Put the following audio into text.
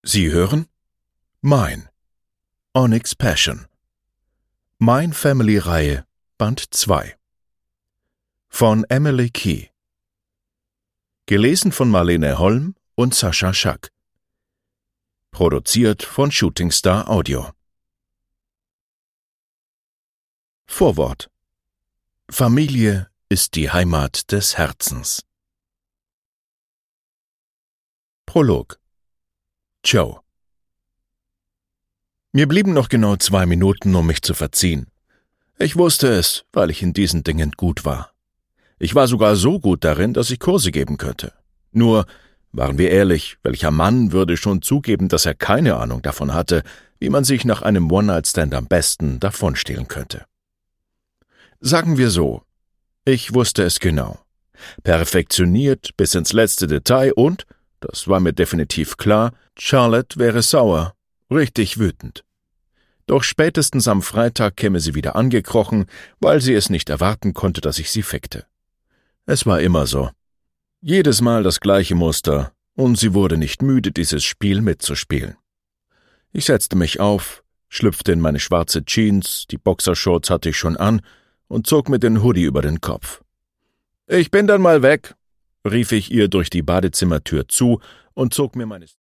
Sie hören Mein Onyx Passion. Mein Family-Reihe Band 2 von Emily Key. Gelesen von Marlene Holm und Sascha Schack. Produziert von Shooting Star Audio. Vorwort. Familie ist die Heimat des Herzens. Prolog. Joe. Mir blieben noch genau 2 Minuten, um mich zu verziehen. Ich wusste es, weil ich in diesen Dingen gut war. Ich war sogar so gut darin, dass ich Kurse geben könnte. Nur, waren wir ehrlich, welcher Mann würde schon zugeben, dass er keine Ahnung davon hatte, wie man sich nach einem One-Night-Stand am besten davonstehlen könnte? Sagen wir so, ich wusste es genau. Perfektioniert bis ins letzte Detail und, das war mir definitiv klar, Charlotte wäre sauer, richtig wütend. Doch spätestens am Freitag käme sie wieder angekrochen, weil sie es nicht erwarten konnte, dass ich sie fickte. Es war immer so. Jedes Mal das gleiche Muster, und sie wurde nicht müde, dieses Spiel mitzuspielen. Ich setzte mich auf, schlüpfte in meine schwarze Jeans, die Boxershorts hatte ich schon an, und zog mir den Hoodie über den Kopf. »Ich bin dann mal weg«, rief ich ihr durch die Badezimmertür zu und zog mir meine